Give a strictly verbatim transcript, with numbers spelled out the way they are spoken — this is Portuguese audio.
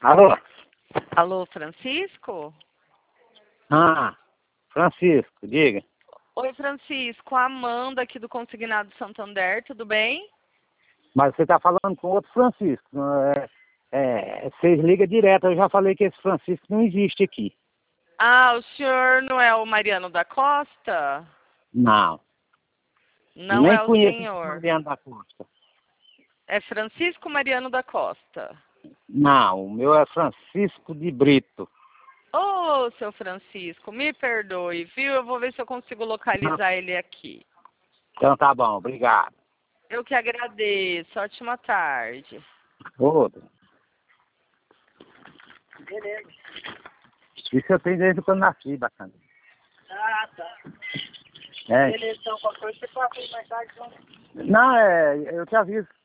Alô? Alô, Francisco? Ah, Francisco, diga. Oi, Francisco. A Amanda aqui do Consignado Santander, tudo bem? Mas você está falando com outro Francisco. não É, é, vocês ligam direto. Eu já falei que esse Francisco não existe aqui. Ah, o senhor não é o Mariano da Costa? Não. Não Nem é o conheço esse senhor. Mariano da Costa. É Francisco Mariano da Costa. Não, o meu é Francisco de Brito. Ô, seu Francisco, me perdoe, viu? Eu vou ver se eu consigo localizar ele aqui. Então tá bom, obrigado. Eu que agradeço. Ótima tarde. Outro. Beleza. Isso eu tenho desde quando nasci, bacana. Ah, tá. É. Beleza, então, qualquer coisa você passa aí mais tarde, então. Não, é, eu te aviso.